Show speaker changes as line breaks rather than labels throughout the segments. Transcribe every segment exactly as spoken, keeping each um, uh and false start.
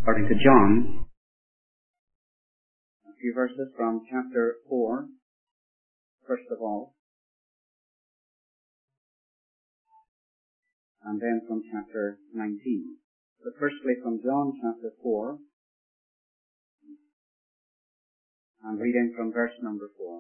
according to John, a few verses from chapter four, first of all, and then from chapter nineteen. But firstly from John chapter four, and reading from verse number four.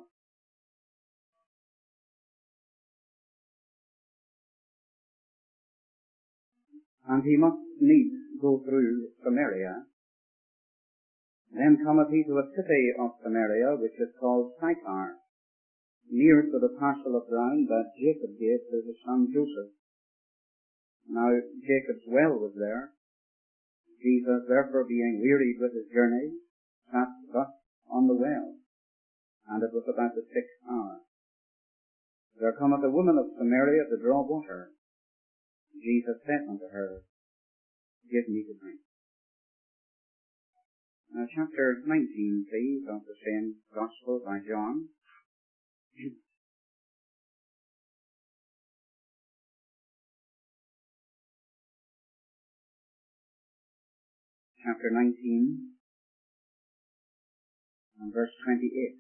And he must needs go through Samaria. Then cometh he to a city of Samaria, which is called Sychar, near to the parcel of ground that Jacob gave to his son Joseph. Now Jacob's well was there. Jesus, therefore, being wearied with his journey, sat thus on the well, and it was about the sixth hour. There cometh a woman of Samaria to draw water. Jesus said unto her, Give me to drink. Now chapter nineteen, please, of the same Gospel by John. Chapter nineteen, and verse twenty-eight.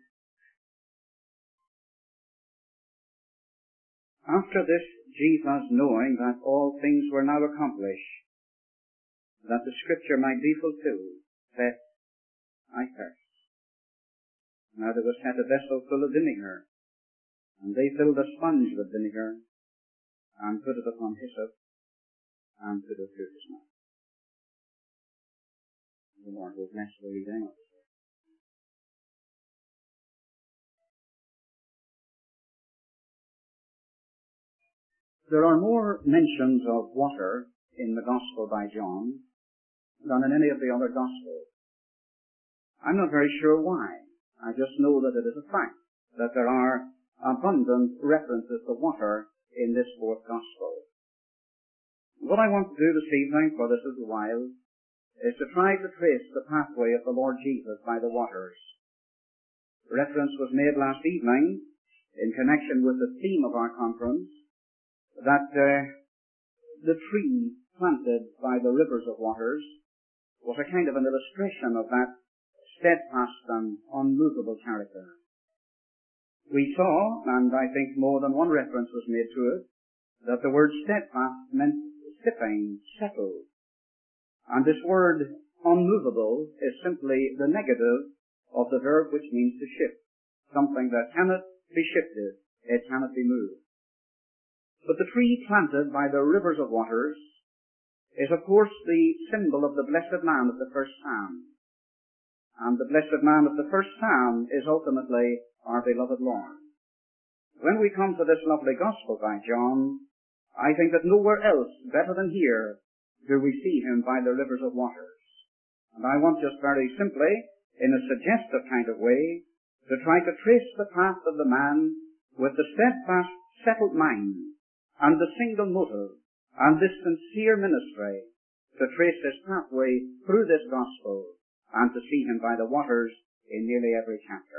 After this, Jesus, knowing that all things were now accomplished, that the Scripture might be fulfilled, said, I thirst. Now there was set a vessel full of vinegar, and they filled a sponge with vinegar, and put it upon hyssop, and put it through his mouth. The Lord will bless the reading of his word. There are more mentions of water in the Gospel by John than in any of the other Gospels. I'm not very sure why. I just know that it is a fact that there are abundant references to water in this fourth Gospel. What I want to do this evening, for this little while, is to try to trace the pathway of the Lord Jesus by the waters. Reference was made last evening in connection with the theme of our conference that uh, the tree planted by the rivers of waters was a kind of an illustration of that steadfast and unmovable character. We saw, and I think more than one reference was made to it, that the word steadfast meant sitting, settled. And this word unmovable is simply the negative of the verb which means to shift. Something that cannot be shifted, it cannot be moved. But the tree planted by the rivers of waters is of course the symbol of the blessed man of the first psalm. And the blessed man of the first psalm is ultimately our beloved Lord. When we come to this lovely Gospel by John, I think that nowhere else better than here do we see him by the rivers of waters. And I want just very simply, in a suggestive kind of way, to try to trace the path of the man with the steadfast, settled mind, and the single motive, and this sincere ministry, to trace his pathway through this Gospel, and to see him by the waters in nearly every chapter.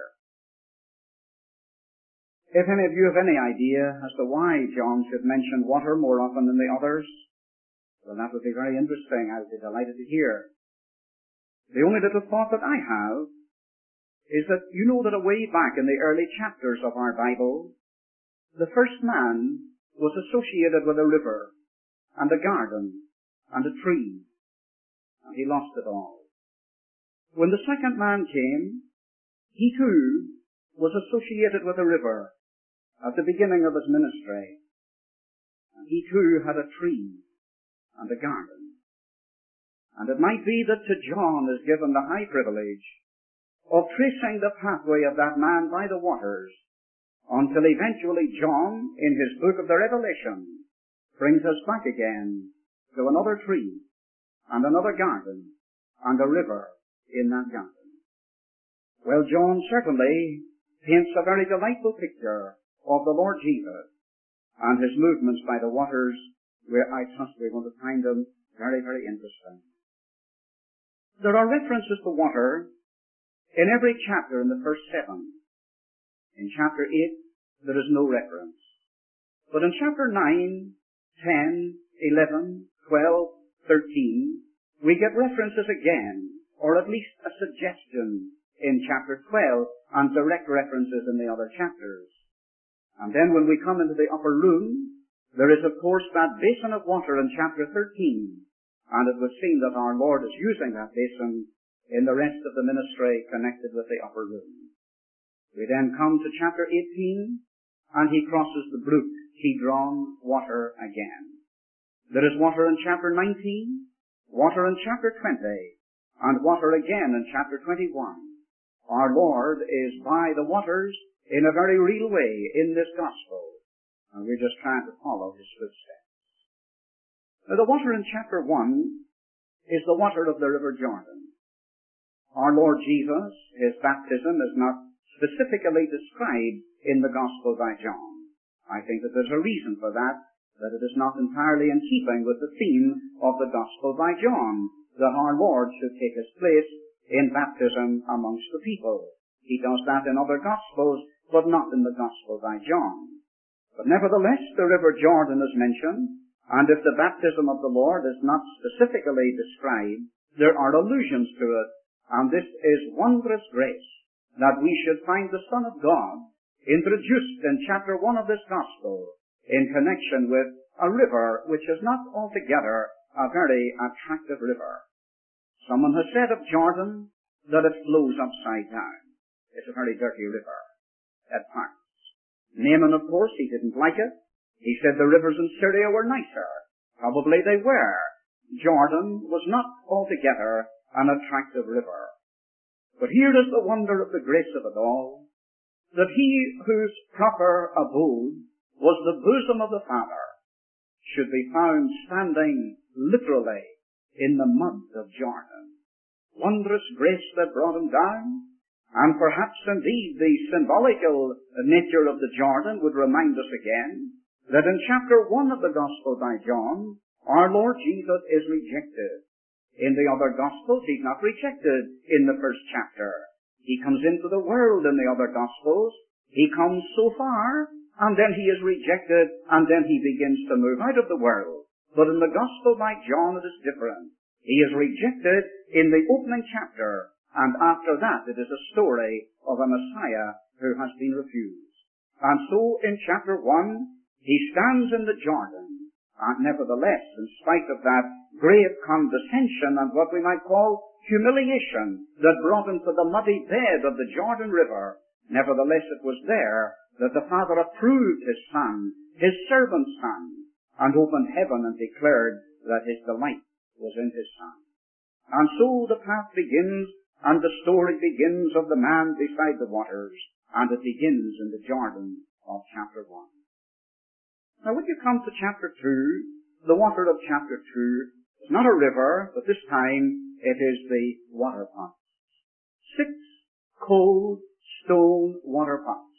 If any of you have any idea as to why John should mention water more often than the others, well, that would be very interesting. I would be delighted to hear. The only little thought that I have is that you know that away back in the early chapters of our Bible, the first man was associated with a river, and a garden, and a tree, and he lost it all. When the second man came, he too was associated with a river at the beginning of his ministry, and he too had a tree and a garden. And it might be that to John is given the high privilege of tracing the pathway of that man by the waters, until eventually John, in his book of the Revelation, brings us back again to another tree, and another garden, and a river in that garden. Well, John certainly paints a very delightful picture of the Lord Jesus, and his movements by the waters, where I trust we're going to find them very, very interesting. There are references to water in every chapter in the first seven. In chapter eight, there is no reference. But in chapter nine, ten, eleven, twelve, thirteen, we get references again, or at least a suggestion in chapter twelve, and direct references in the other chapters. And then when we come into the upper room, there is of course that basin of water in chapter thirteen, and it would seem that our Lord is using that basin in the rest of the ministry connected with the upper room. We then come to chapter eighteen, and he crosses the brook, Kidron, water again. There is water in chapter nineteen, water in chapter twenty, and water again in chapter twenty-one. Our Lord is by the waters in a very real way in this gospel, and we're just trying to follow his footsteps. Now, the water in chapter one is the water of the river Jordan. Our Lord Jesus, his baptism is not specifically described in the gospel by John. I think that there's a reason for that, that it is not entirely in keeping with the theme of the gospel by John, that our Lord should take his place in baptism amongst the people. He does that in other gospels, but not in the gospel by John. But nevertheless, the river Jordan is mentioned, and if the baptism of the Lord is not specifically described, there are allusions to it, and this is wondrous grace, that we should find the Son of God introduced in chapter one of this gospel in connection with a river which is not altogether a very attractive river. Someone has said of Jordan that it flows upside down. It's a very dirty river at parts. Naaman, of course, he didn't like it. He said the rivers in Syria were nicer. Probably they were. Jordan was not altogether an attractive river. But here is the wonder of the grace of it all, that he whose proper abode was the bosom of the Father should be found standing literally in the mud of Jordan. Wondrous grace that brought him down, and perhaps indeed the symbolical nature of the Jordan would remind us again that in chapter one of the Gospel by John, our Lord Jesus is rejected. In the other Gospels, he's not rejected in the first chapter. He comes into the world in the other Gospels. He comes so far, and then he is rejected, and then he begins to move out of the world. But in the Gospel by John, it is different. He is rejected in the opening chapter, and after that it is a story of a Messiah who has been refused. And so in chapter one, he stands in the Jordan, and nevertheless, in spite of that great condescension and what we might call humiliation that brought him to the muddy bed of the Jordan River, nevertheless it was there that the Father approved his Son, his servant Son, and opened heaven and declared that his delight was in his Son. And so the path begins, and the story begins of the man beside the waters, and it begins in the Jordan of chapter one. Now when you come to chapter two, the water of chapter two is not a river, but this time it is the water pots. Six cold stone water pots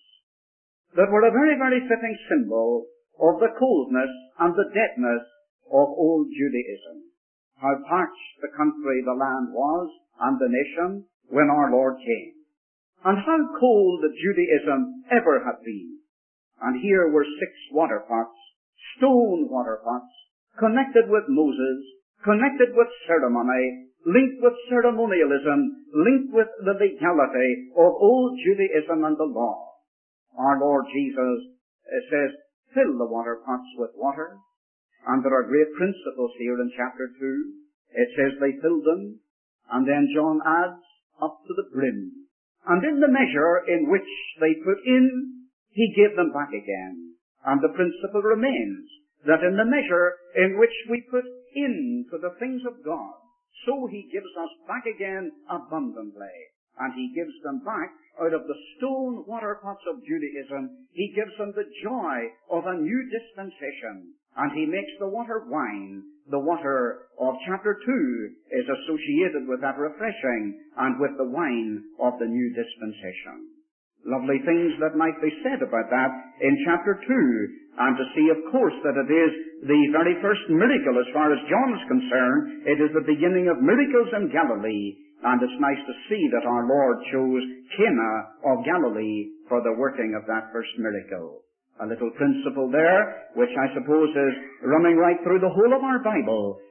that were a very, very fitting symbol of the coldness and the deadness of old Judaism. How parched the country, the land was, and the nation, when our Lord came. And how cold Judaism ever had been. And here were six water pots, stone water pots, connected with Moses, connected with ceremony, linked with ceremonialism, linked with the legality of old Judaism and the law. Our Lord Jesus says, fill the water pots with water. And there are great principles here in chapter two. It says they filled them, and then John adds, up to the brim. And in the measure in which they put in, he gave them back again. And the principle remains that in the measure in which we put into the things of God, so he gives us back again abundantly. And he gives them back out of the stone water pots of Judaism. He gives them the joy of a new dispensation. And he makes the water wine. The water of chapter two is associated with that refreshing and with the wine of the new dispensation. Lovely things that might be said about that in chapter two. And to see, of course, that it is the very first miracle as far as John is concerned. It is the beginning of miracles in Galilee. And it's nice to see that our Lord chose Cana of Galilee for the working of that first miracle. A little principle there, which I suppose is running right through the whole of our Bible,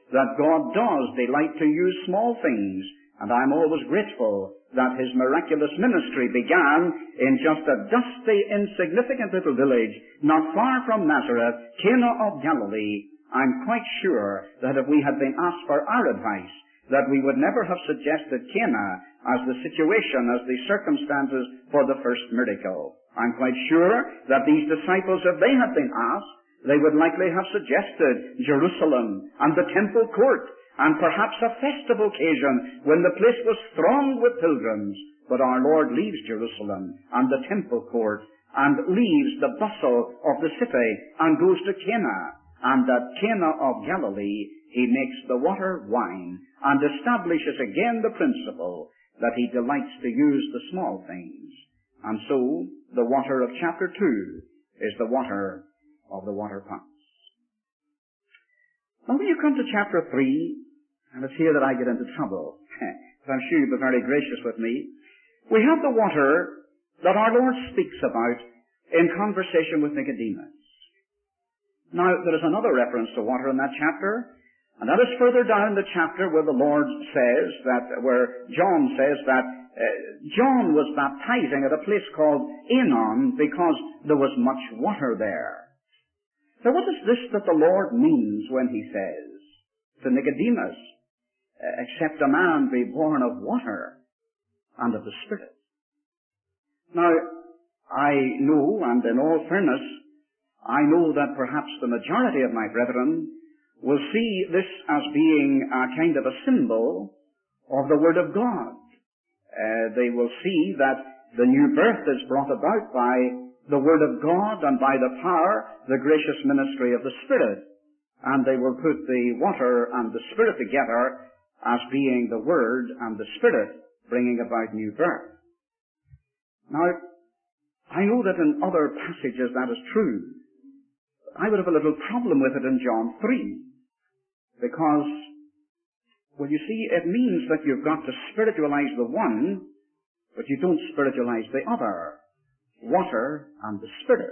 that God does delight to use small things, and I'm always grateful that his miraculous ministry began in just a dusty, insignificant little village not far from Nazareth, Cana of Galilee. I'm quite sure that if we had been asked for our advice, that we would never have suggested Cana as the situation, as the circumstances for the first miracle. I'm quite sure that these disciples, if they had been asked, they would likely have suggested Jerusalem and the temple court, and perhaps a festive occasion when the place was thronged with pilgrims. But our Lord leaves Jerusalem and the temple court and leaves the bustle of the city and goes to Cana. And at Cana of Galilee, he makes the water wine and establishes again the principle that he delights to use the small things. And so, the water of chapter two is the water of the water pots. Now when you come to chapter three, and it's here that I get into trouble, but I'm sure you'll be very gracious with me, we have the water that our Lord speaks about in conversation with Nicodemus. Now, there is another reference to water in that chapter, and that is further down the chapter where the Lord says that, where John says that uh, John was baptizing at a place called Aenon because there was much water there. So what is this that the Lord means when he says to Nicodemus, except a man be born of water and of the Spirit? Now, I know, and in all fairness, I know that perhaps the majority of my brethren will see this as being a kind of a symbol of the Word of God. Uh, they will see that the new birth is brought about by the Word of God and by the power, the gracious ministry of the Spirit. And they will put the water and the Spirit together as being the Word and the Spirit bringing about new birth. Now, I know that in other passages that is true. I would have a little problem with it in John three. Because, well, you see, it means that you've got to spiritualize the one, but you don't spiritualize the other. Water and the Spirit.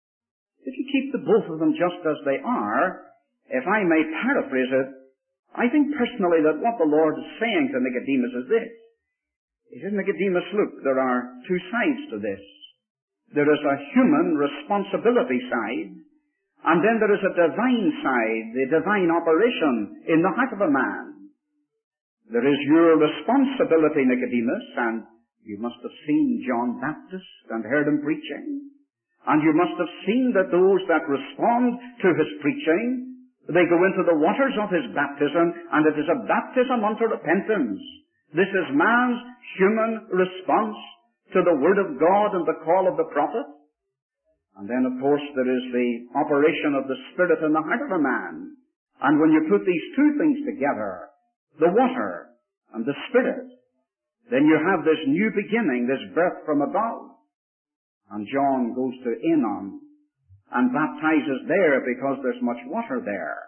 If you keep the both of them just as they are, if I may paraphrase it, I think personally that what the Lord is saying to Nicodemus is this. He says, Nicodemus, look, there are two sides to this. There is a human responsibility side, and then there is a divine side, the divine operation in the heart of a man. There is your responsibility, Nicodemus, and you must have seen John Baptist and heard him preaching. And you must have seen that those that respond to his preaching, they go into the waters of his baptism, and it is a baptism unto repentance. This is man's human response to the Word of God and the call of the prophet. And then, of course, there is the operation of the Spirit in the heart of a man. And when you put these two things together, the water and the Spirit, then you have this new beginning, this birth from above. And John goes to Aenon and baptizes there because there's much water there.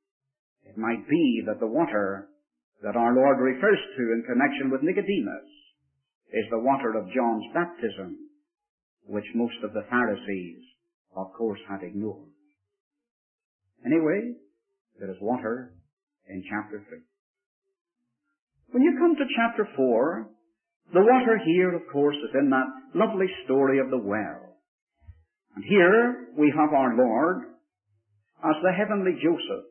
It might be that the water that our Lord refers to in connection with Nicodemus is the water of John's baptism, which most of the Pharisees, of course, had ignored. Anyway, there is water in chapter three. When you come to chapter four, the water here, of course, is in that lovely story of the well. And here we have our Lord as the heavenly Joseph.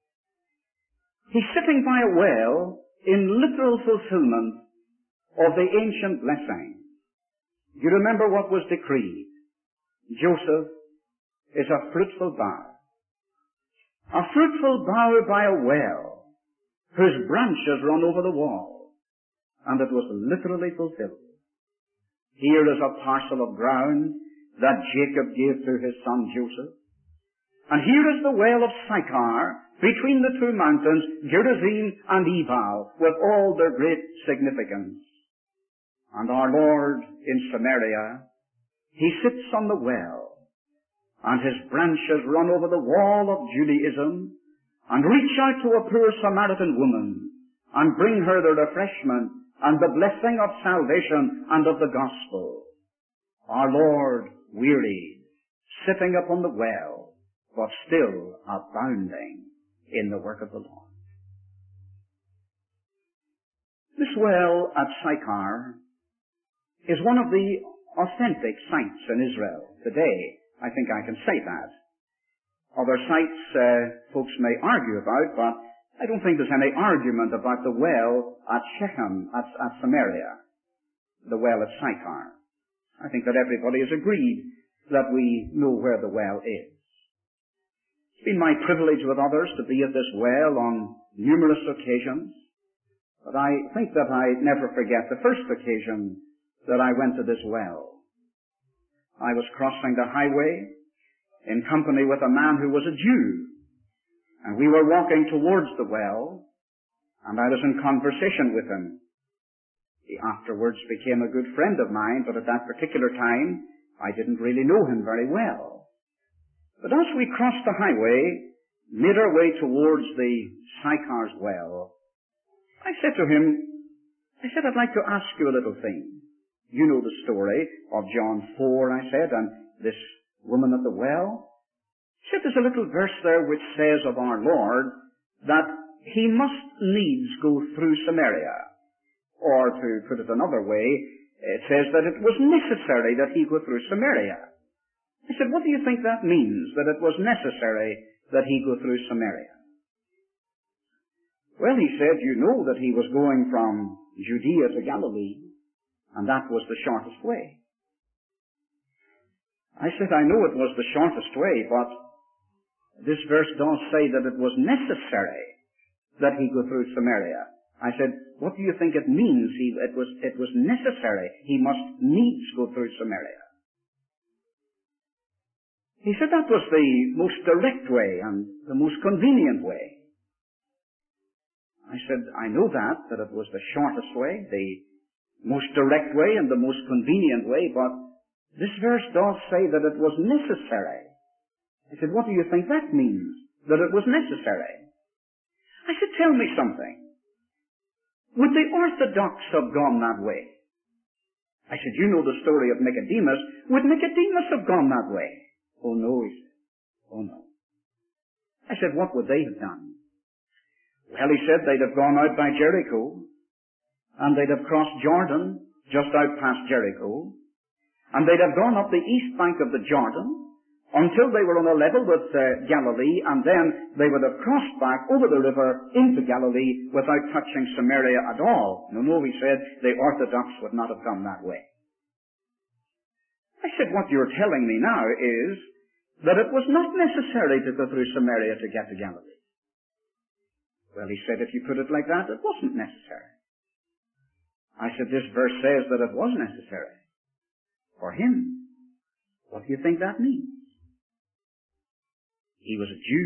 He's sitting by a well in literal fulfillment of the ancient blessing. You remember what was decreed. Joseph is a fruitful bough. A fruitful bough by a well, whose branches run over the wall. And it was literally fulfilled. Here is a parcel of ground that Jacob gave to his son Joseph. And here is the well of Sychar, between the two mountains, Gerizim and Ebal, with all their great significance. And our Lord in Samaria, he sits on the well, and his branches run over the wall of Judaism, and reach out to a poor Samaritan woman, and bring her the refreshment and the blessing of salvation and of the gospel. Our Lord wearied, sitting upon the well, but still abounding in the work of the Lord. this well at Sychar is one of the authentic sites in Israel today. I think I can say that. Other sites uh, folks may argue about, but I don't think there's any argument about the well at Shechem, at, at Samaria, the well at Sychar. I think that everybody has agreed that we know where the well is. It's been my privilege with others to be at this well on numerous occasions, but I think that I never forget the first occasion that I went to this well. I was crossing the highway in company with a man who was a Jew, and we were walking towards the well, and I was in conversation with him. He afterwards became a good friend of mine, but at that particular time, I didn't really know him very well. But as we crossed the highway, made our way towards the Sychar's well, I said to him, I said, I'd like to ask you a little thing. You know the story of John four, I said, and this woman at the well. He said, there's a little verse there which says of our Lord that he must needs go through Samaria. Or to put it another way, it says that it was necessary that he go through Samaria. I said, what do you think that means, that it was necessary that he go through Samaria? Well, he said, you know that he was going from Judea to Galilee, and that was the shortest way. I said, I know it was the shortest way, but this verse does say that it was necessary that he go through Samaria. I said, what do you think it means? He, it was, it was necessary. He must needs go through Samaria. He said that was the most direct way and the most convenient way. I said, I know that, that it was the shortest way, the most direct way and the most convenient way, but this verse does say that it was necessary. I said, what do you think that means, that it was necessary? I said, tell me something. Would the Orthodox have gone that way? I said, you know the story of Nicodemus. Would Nicodemus have gone that way? Oh no, he said. Oh no. I said, what would they have done? Well, he said they'd have gone out by Jericho, and they'd have crossed Jordan, just out past Jericho, and they'd have gone up the east bank of the Jordan until they were on a level with uh, Galilee, and then they would have crossed back over the river into Galilee without touching Samaria at all. No, no, he said, the Orthodox would not have done that way. I said, what you're telling me now is that it was not necessary to go through Samaria to get to Galilee. Well, he said, if you put it like that, it wasn't necessary. I said, this verse says that it was necessary for him. What do you think that means? He was a Jew.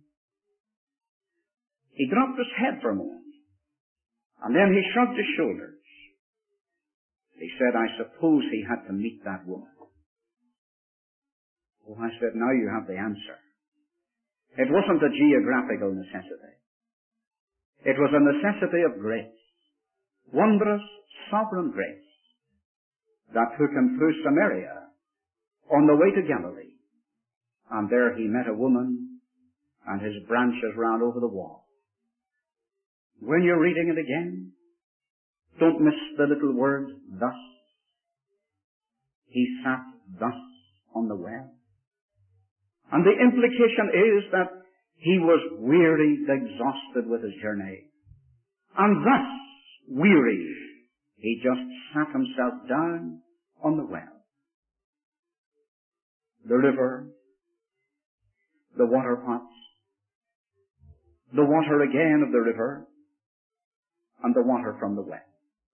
He dropped his head for a moment, and then he shrugged his shoulders. He said, I suppose he had to meet that woman. Oh, I said, now you have the answer. It wasn't a geographical necessity. It was a necessity of grace, wondrous, sovereign grace, that took him through Samaria on the way to Galilee. And there he met a woman, and his branches ran over the wall. When you're reading it again, don't miss the little word, thus. He sat thus on the well. And the implication is that he was wearied, exhausted with his journey. And thus, wearied, he just sat himself down on the well. The river, the water pots, the water again of the river, and the water from the well.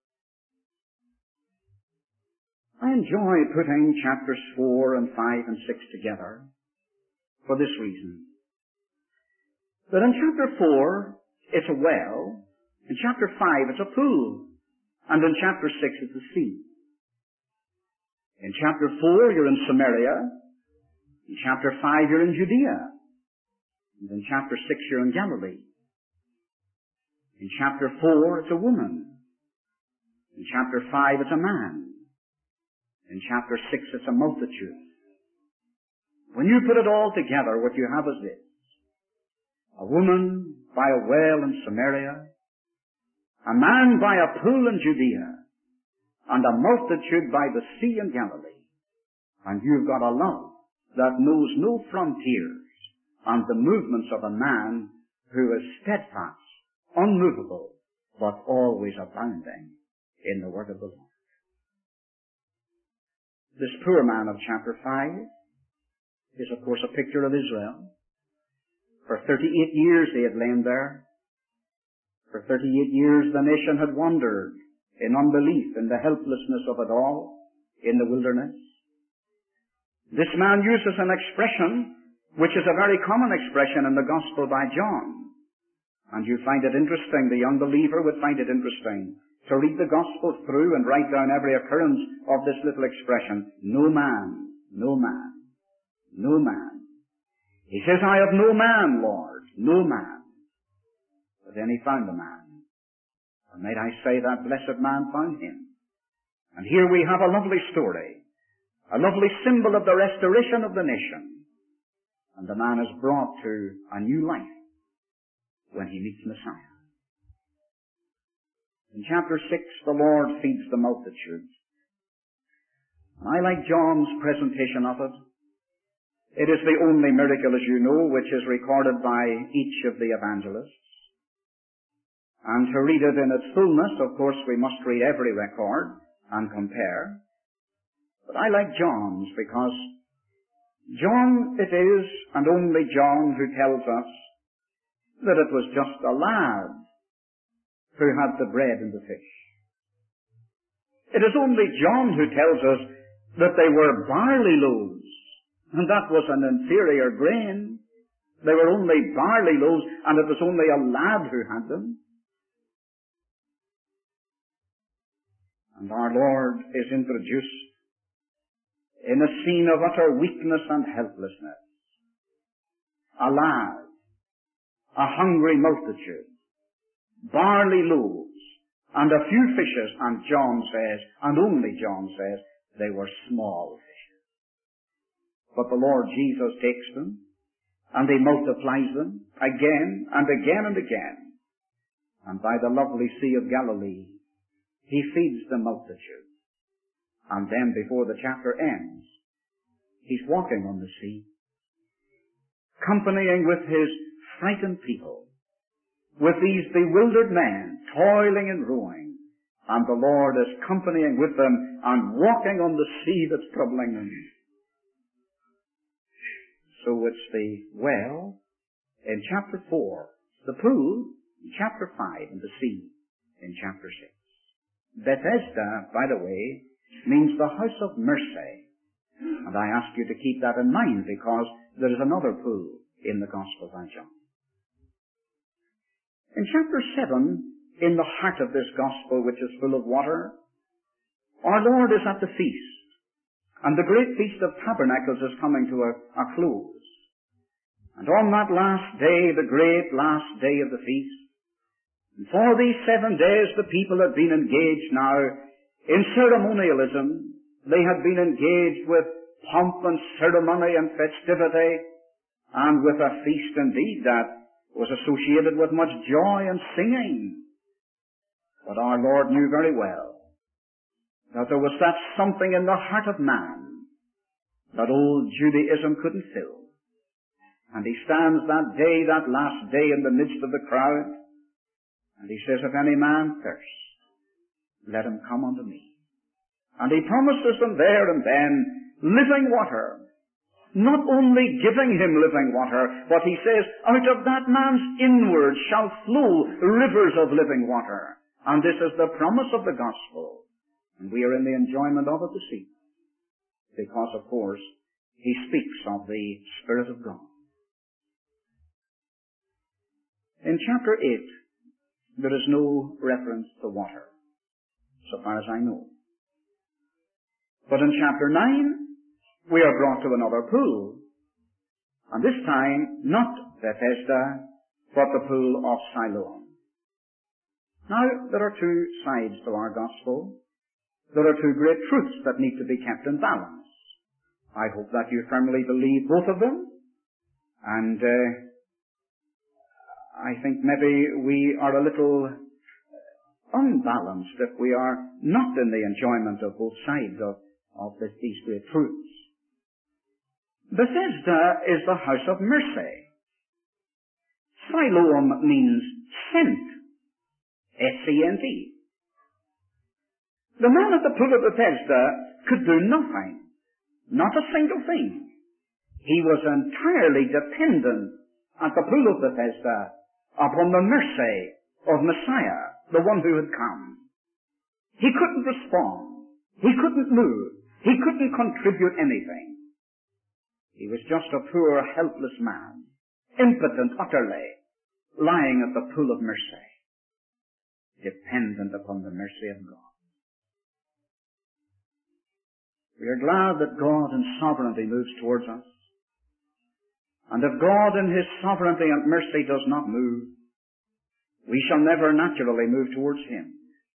I enjoy putting chapters four and five and six together for this reason. That in chapter four, it's a well. In chapter five, it's a pool. And in chapter six, it's a sea. In chapter four, you're in Samaria. In chapter five, you're in Judea. And in chapter six, you're in Galilee. In chapter four, it's a woman. In chapter five, it's a man. In chapter six, it's a multitude. When you put it all together, what you have is this. A woman by a well in Samaria, a man by a pool in Judea, and a multitude by the sea in Galilee. And you've got a love that knows no frontiers, and the movements of a man who is steadfast, unmovable, but always abounding in the word of the Lord. This poor man of chapter five is, of course, a picture of Israel. For thirty-eight years they had lain there. For thirty-eight years the nation had wandered in unbelief, in the helplessness of it all, in the wilderness. This man uses an expression which is a very common expression in the Gospel by John. And you find it interesting, the young believer would find it interesting, to read the Gospel through and write down every occurrence of this little expression. No man, no man, no man. He says, I have no man, Lord, no man. But then he found the man. And might I say that blessed man found him. And here we have a lovely story, a lovely symbol of the restoration of the nation. And the man is brought to a new life when he meets Messiah. In chapter six, the Lord feeds the multitudes. And I like John's presentation of it. It is the only miracle, as you know, which is recorded by each of the evangelists. And to read it in its fullness, of course, we must read every record and compare. But I like John's because John it is, and only John, who tells us that it was just a lad who had the bread and the fish. It is only John who tells us that they were barley loaves, and that was an inferior grain. They were only barley loaves, and it was only a lad who had them. And our Lord is introduced in a scene of utter weakness and helplessness. A lad, a hungry multitude, barley loaves, and a few fishes, and John says, and only John says, they were small fishes. But the Lord Jesus takes them, and he multiplies them again and again and again. And by the lovely Sea of Galilee, he feeds the multitude. And then before the chapter ends, he's walking on the sea, companying with his frightened people, with these bewildered men toiling and rowing, and the Lord is companying with them and walking on the sea that's troubling them. So it's the well in chapter four, the pool in chapter five, and the sea in chapter six. Bethesda, by the way, means the house of mercy. And I ask you to keep that in mind because there is another pool in the Gospel by John. In chapter seven, in the heart of this Gospel which is full of water, our Lord is at the feast. And the great Feast of Tabernacles is coming to a, a close. And on that last day, the great last day of the feast, and for these seven days the people had been engaged now in ceremonialism. They had been engaged with pomp and ceremony and festivity, and with a feast indeed that was associated with much joy and singing. But our Lord knew very well that there was that something in the heart of man that old Judaism couldn't fill. And he stands that day, that last day, in the midst of the crowd, and he says, if any man thirst, let him come unto me. And he promises them there and then living water. Not only giving him living water, but he says, out of that man's inward shall flow rivers of living water. And this is the promise of the gospel. And we are in the enjoyment of it this evening. Because, of course, he speaks of the Spirit of God. In chapter eight, there is no reference to water, so far as I know. But in chapter nine, we are brought to another pool. And this time, not Bethesda, but the pool of Siloam. Now, there are two sides to our gospel. There are two great truths that need to be kept in balance. I hope that you firmly believe both of them. And uh, I think maybe we are a little unbalanced if we are not in the enjoyment of both sides of, of this, these great truths. Bethesda is the house of mercy. Siloam means sent. S E N T. The man at the pool of Bethesda could do nothing. Not a single thing. He was entirely dependent at the pool of Bethesda upon the mercy of Messiah, the one who had come. He couldn't respond. He couldn't move. He couldn't contribute anything. He was just a poor, helpless man, impotent utterly, lying at the pool of mercy, dependent upon the mercy of God. We are glad that God in sovereignty moves towards us. And if God in His sovereignty and mercy does not move, we shall never naturally move towards Him.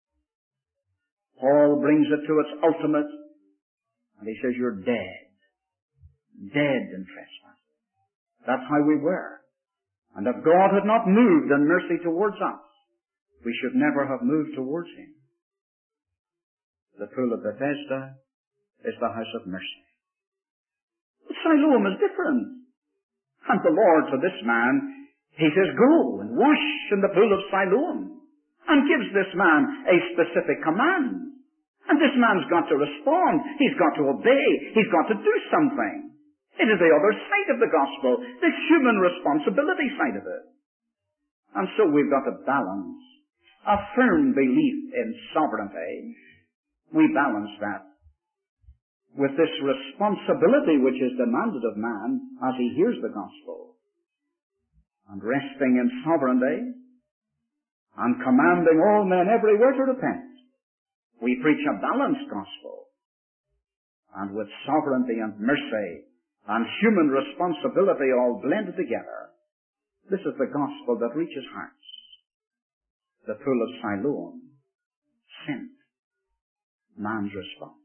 Paul brings it to its ultimate, and he says, you're dead. Dead in trespass. That's how we were. And if God had not moved in mercy towards us, we should never have moved towards Him. The pool of Bethesda is the house of mercy. But Siloam is different. And the Lord to this man, He says, go and wash in the pool of Siloam, and gives this man a specific command. And this man's got to respond. He's got to obey. He's got to do something. It is the other side of the gospel, the human responsibility side of it. And so we've got to balance a firm belief in sovereignty. We balance that with this responsibility which is demanded of man as he hears the gospel. And resting in sovereignty and commanding all men everywhere to repent. We preach a balanced gospel. And with sovereignty and mercy and human responsibility all blended together, this is the gospel that reaches hearts. The pool of Siloam sent man's response.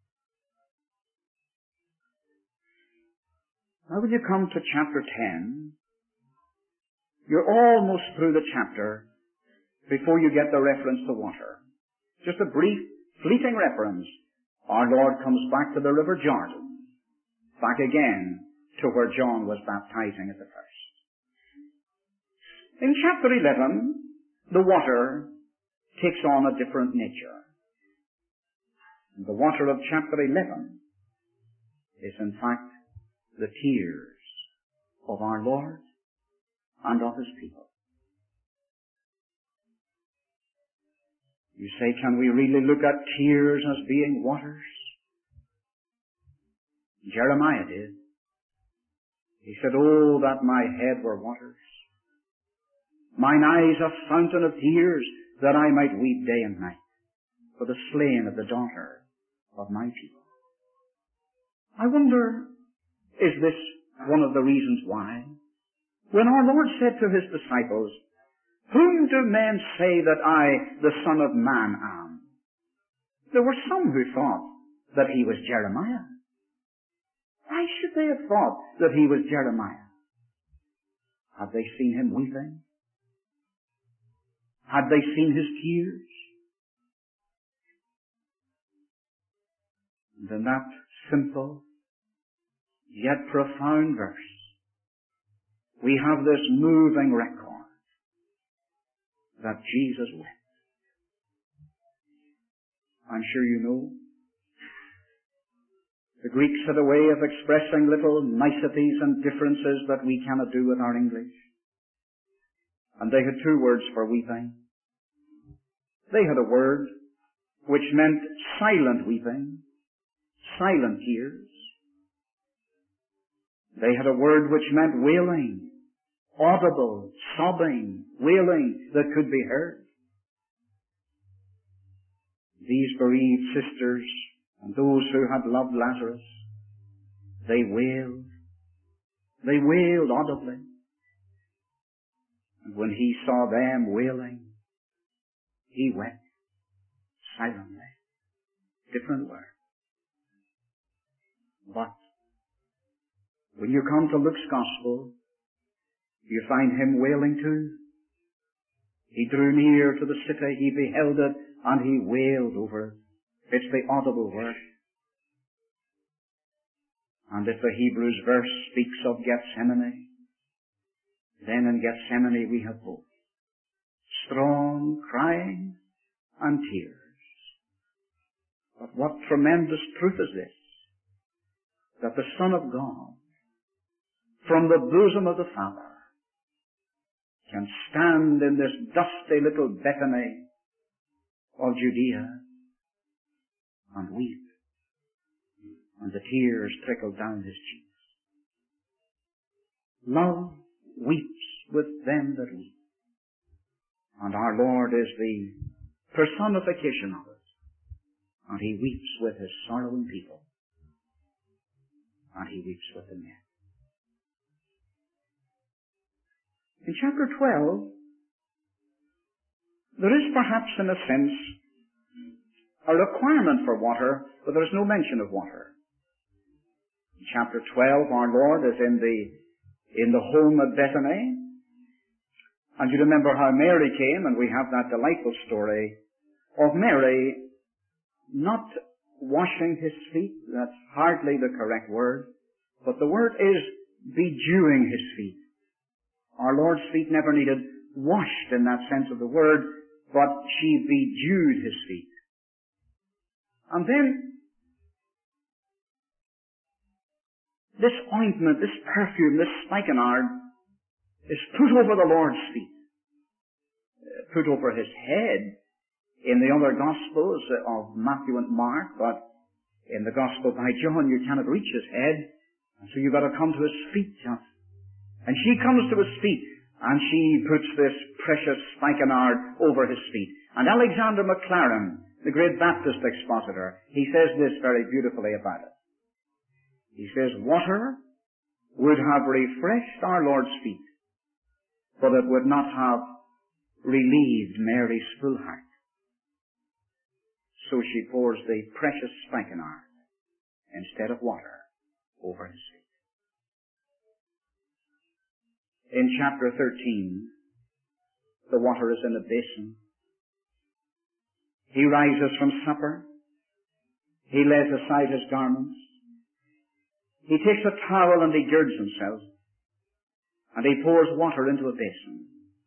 Now when you come to chapter ten, you're almost through the chapter before you get the reference to water. Just a brief, fleeting reference. Our Lord comes back to the river Jordan, back again to where John was baptizing at the first. In chapter eleven, the water takes on a different nature. And the water of chapter eleven is in fact the tears of our Lord and of His people. You say, can we really look at tears as being waters? Jeremiah did. He said, oh, that my head were waters, mine eyes a fountain of tears, that I might weep day and night for the slain of the daughter of my people. I wonder, is this one of the reasons why? When our Lord said to His disciples, whom do men say that I, the Son of Man, am? There were some who thought that He was Jeremiah. Why should they have thought that He was Jeremiah? Had they seen Him weeping? Had they seen His tears? And in that simple, yet profound verse, we have this moving record that Jesus wept. I'm sure you know, the Greeks had a way of expressing little niceties and differences that we cannot do with our English. And they had two words for weeping. They had a word which meant silent weeping, silent tears. They had a word which meant wailing, audible, sobbing, wailing that could be heard. These bereaved sisters and those who had loved Lazarus, they wailed. They wailed audibly. And when He saw them wailing, He wept silently. Different word. But when you come to Luke's Gospel, you find Him wailing too. He drew near to the city. He beheld it and he wailed over it. It's the audible word. And if the Hebrews verse speaks of Gethsemane, then in Gethsemane we have both strong crying and tears. But what tremendous truth is this? That the Son of God, from the bosom of the Father, can stand in this dusty little Bethany of Judea and weep, and the tears trickle down his cheeks. Love weeps with them that weep, and our Lord is the personification of it, and he weeps with his sorrowing people, and he weeps with them yet. In chapter twelve, there is perhaps in a sense a requirement for water, but there is no mention of water. In chapter twelve, our Lord is in the in the home of Bethany, and you remember how Mary came, and we have that delightful story of Mary not washing his feet. That's hardly the correct word, but the word is bedewing his feet. Our Lord's feet never needed washed in that sense of the word, but she bedewed his feet. And then this ointment, this perfume, this spikenard is put over the Lord's feet, put over his head in the other Gospels of Matthew and Mark, but in the Gospel by John you cannot reach his head, and so you've got to come to his feet just. And she comes to his feet, and she puts this precious spikenard over his feet. And Alexander Maclaren, the great Baptist expositor, he says this very beautifully about it. He says, water would have refreshed our Lord's feet, but it would not have relieved Mary's full heart. So she pours the precious spikenard instead of water over his feet. In chapter thirteen, the water is in a basin. He rises from supper. He lays aside his garments. He takes a towel and he girds himself. And he pours water into a basin.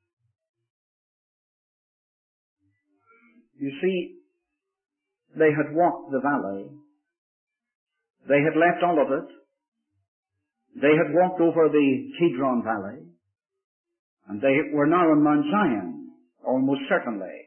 You see, they had walked the valley. They had left all of it. They had walked over the Kidron Valley. And they were now on Mount Zion, almost certainly.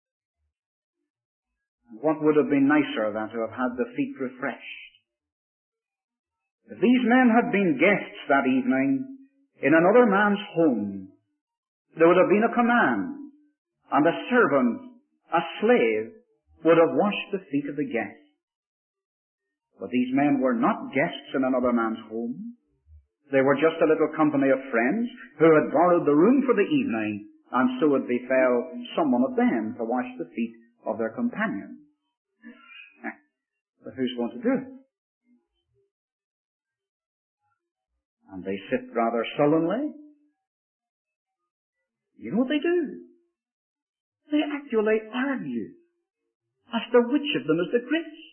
What would have been nicer than to have had the feet refreshed? If these men had been guests that evening in another man's home, there would have been a command, and a servant, a slave, would have washed the feet of the guest. But these men were not guests in another man's home. They were just a little company of friends who had borrowed the room for the evening, and so it befell someone of them to wash the feet of their companions. But who's going to do it? And they sit rather sullenly. You know what they do? They actually argue as to which of them is the greatest.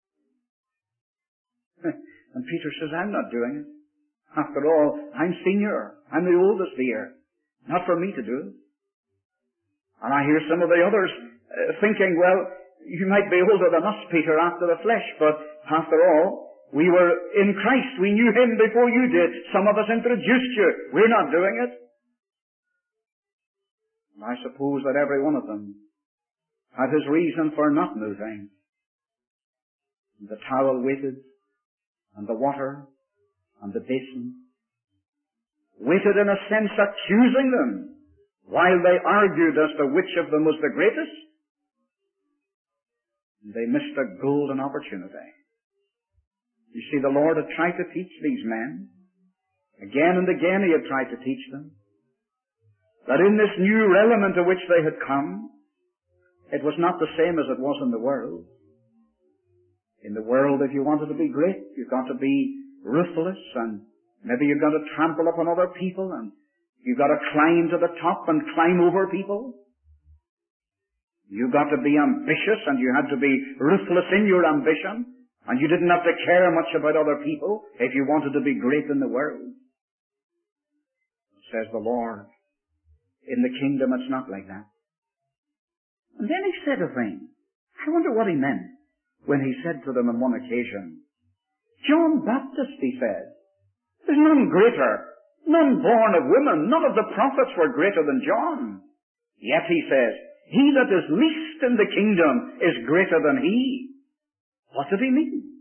And Peter says, I'm not doing it. After all, I'm senior. I'm the oldest here. Not for me to do it. And I hear some of the others uh, thinking, well, you might be older than us, Peter, after the flesh, but after all, we were in Christ. We knew him before you did. Some of us introduced you. We're not doing it. And I suppose that every one of them had his reason for not moving. And the towel waited, and the water, and the basin, waited in a sense accusing them, while they argued as to which of them was the greatest. They missed a golden opportunity. You see, the Lord had tried to teach these men. Again and again he had tried to teach them that in this new realm into which they had come, it was not the same as it was in the world. In the world, if you wanted to be great, you've got to be ruthless, and maybe you've got to trample upon other people, and you've got to climb to the top and climb over people. You got to be ambitious, and you had to be ruthless in your ambition, and you didn't have to care much about other people if you wanted to be great in the world. Says the Lord, in the kingdom it's not like that. And then he said a thing. I wonder what he meant when he said to them on one occasion, John Baptist, he said, there's none greater, none born of women, none of the prophets were greater than John. Yet he says, he that is least in the kingdom is greater than he. What did he mean?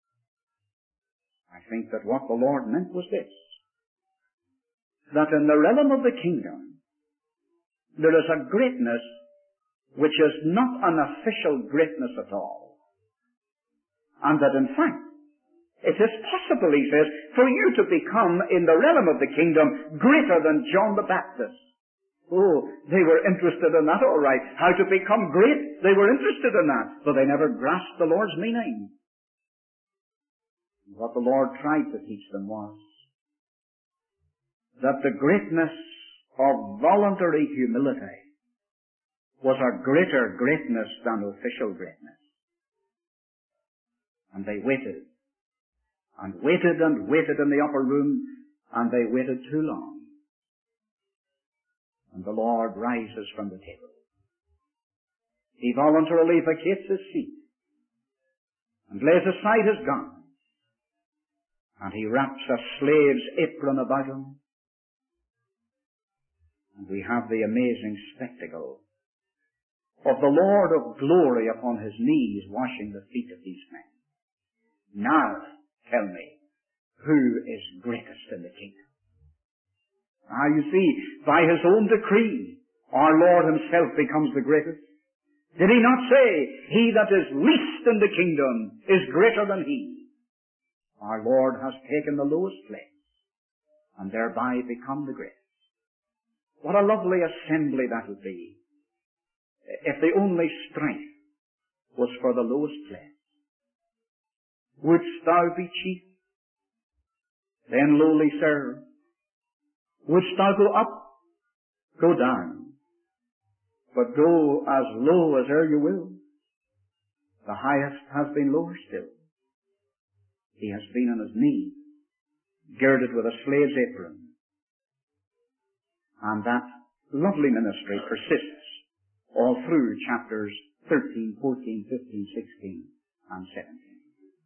I think that what the Lord meant was this, that in the realm of the kingdom, there is a greatness which is not an official greatness at all. And that in fact, it is possible, he says, for you to become in the realm of the kingdom greater than John the Baptist. Oh, they were interested in that all right. How to become great, they were interested in that, but they never grasped the Lord's meaning. What the Lord tried to teach them was that the greatness of voluntary humility was a greater greatness than official greatness. And they waited, and waited and waited in the upper room, and they waited too long. And the Lord rises from the table. He voluntarily vacates his seat, and lays aside his garment, and he wraps a slave's apron about him, and we have the amazing spectacle of the Lord of glory upon his knees washing the feet of these men. Now, tell me, who is greatest in the kingdom? Now you see, by his own decree, our Lord himself becomes the greatest. Did he not say, he that is least in the kingdom is greater than he? Our Lord has taken the lowest place, and thereby become the greatest. What a lovely assembly that would be, if the only strife was for the lowest place. Wouldst thou be chief? Then lowly serve. Wouldst thou go up? Go down. But go as low as e'er you will. The highest has been lower still. He has been on his knee, girded with a slave's apron. And that lovely ministry persists all through chapters thirteen, fourteen, fifteen, sixteen, and seventeen.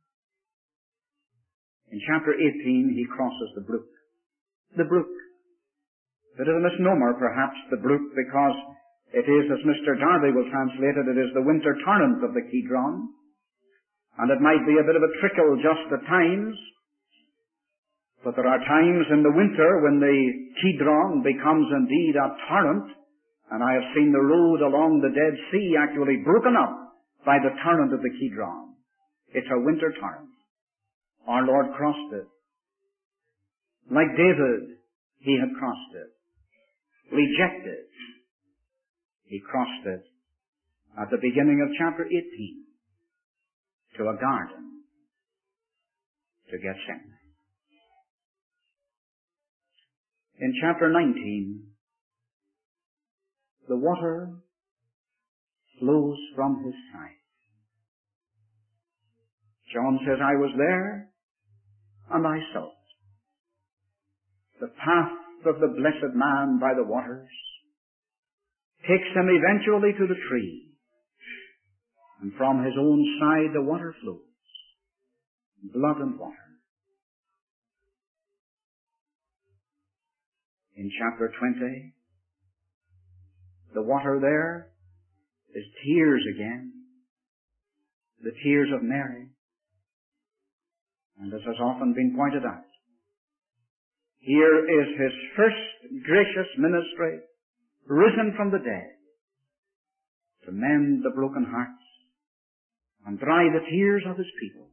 In chapter eighteen, he crosses the brook. The brook. It is a misnomer, perhaps, the brook, because it is, as Mister Darby will translate it, it is the winter torrent of the Kidron. And it might be a bit of a trickle just at times. But there are times in the winter when the Kidron becomes indeed a torrent. And I have seen the road along the Dead Sea actually broken up by the torrent of the Kidron. It's a winter torrent. Our Lord crossed it. Like David, he had crossed it. Rejected. He crossed it at the beginning of chapter eighteen to a garden to Gethsemane. In chapter nineteen, the water flows from his side. John says, I was there and I saw it. The path of the blessed man by the waters takes him eventually to the tree, and from his own side the water flows, blood and water. In chapter twenty, the water there is tears again, the tears of Mary. And as has often been pointed out, here is his first gracious ministry, risen from the dead, to mend the broken hearts and dry the tears of his people.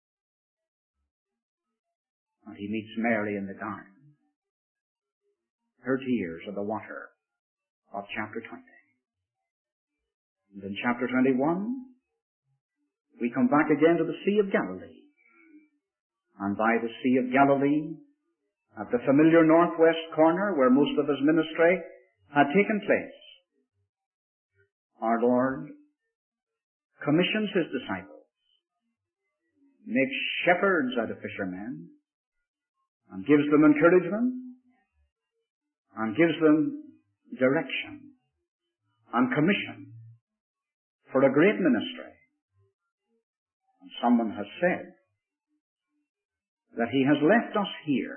And he meets Mary in the garden. Her tears are the water of chapter twenty. And in chapter twenty-one, we come back again to the Sea of Galilee. And by the Sea of Galilee, at the familiar northwest corner where most of his ministry had taken place, our Lord commissions his disciples, makes shepherds out of fishermen, and gives them encouragement, and gives them direction and commission for a great ministry. And someone has said that he has left us here.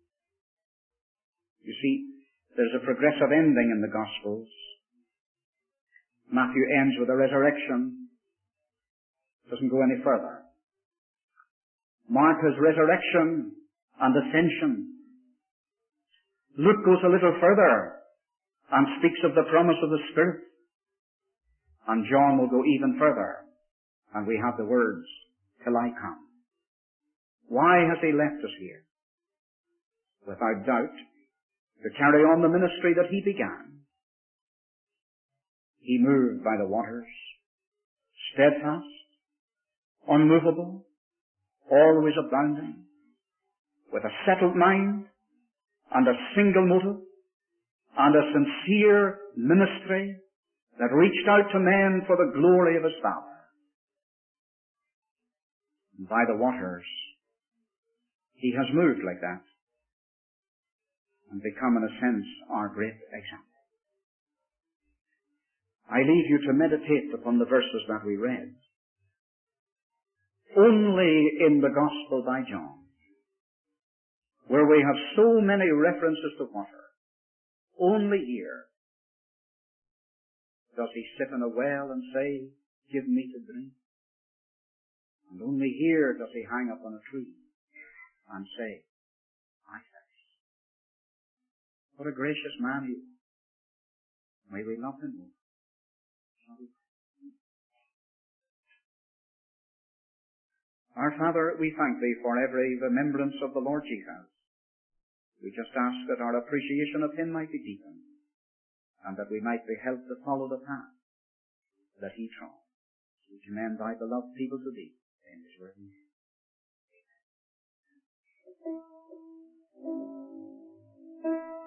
You see, there's a progressive ending in the Gospels. Matthew ends with a resurrection. Doesn't go any further. Mark has resurrection and ascension. Luke goes a little further and speaks of the promise of the Spirit. And John will go even further. And we have the words, till I come. Why has he left us here? Without doubt, to carry on the ministry that he began. He moved by the waters, steadfast, unmovable, always abounding, with a settled mind and a single motive and a sincere ministry that reached out to men for the glory of his Father. And by the waters, he has moved like that and become, in a sense, our great example. I leave you to meditate upon the verses that we read. Only in the Gospel by John, where we have so many references to water, only here does he sit in a well and say, give me to drink. And only here does he hang up on a tree and say, I thirst. What a gracious man he is. May we love him more. Our Father, we thank thee for every remembrance of the Lord Jesus. We just ask that our appreciation of him might be deepened, and that we might be helped to follow the path that he trod. We commend thy beloved people to thee in his word. Amen.